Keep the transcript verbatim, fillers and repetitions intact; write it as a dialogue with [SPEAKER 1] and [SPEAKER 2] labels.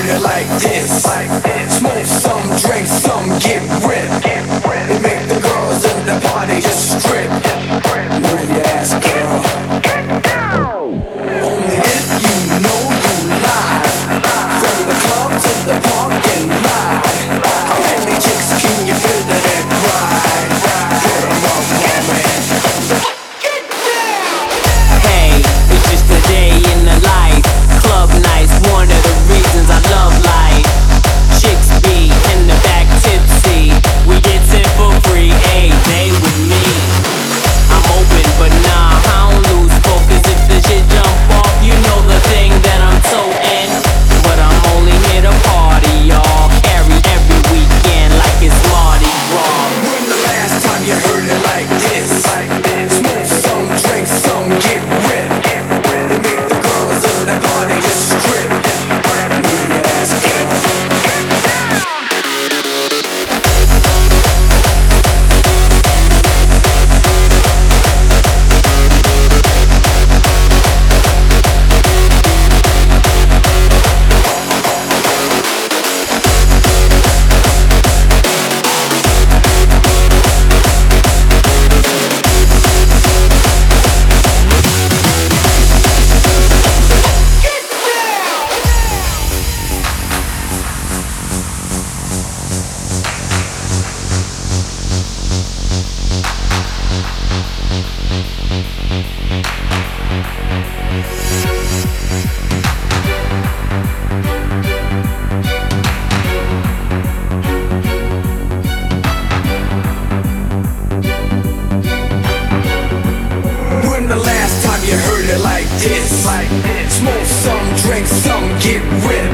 [SPEAKER 1] heard it like this. Smoke some, drink some, get ripped. It make the girls in the party just strip. Move your ass, girl. Only if you know you lie. From the club to the parking lot. How many chicks can you feel that they cry? Put 'em up, woman.
[SPEAKER 2] Hey, it's just a day in the life. Club nights, one of the reasons I love life. Chicks be in the back tipsy. We get it for free, ayy, they with me. I'm open, but nah, I don't lose focus. If the shit jump off, you know the thing that I'm so in. But I'm only here to party, y'all. Carry every weekend like it's Mardi Gras.
[SPEAKER 1] When the last time you heard it like this? Smoke some, drink some, get ripped. It make the girls in the party just strip. Move your ass, girl. When the last time you heard it like this? Smoke some, drink some, get ripped.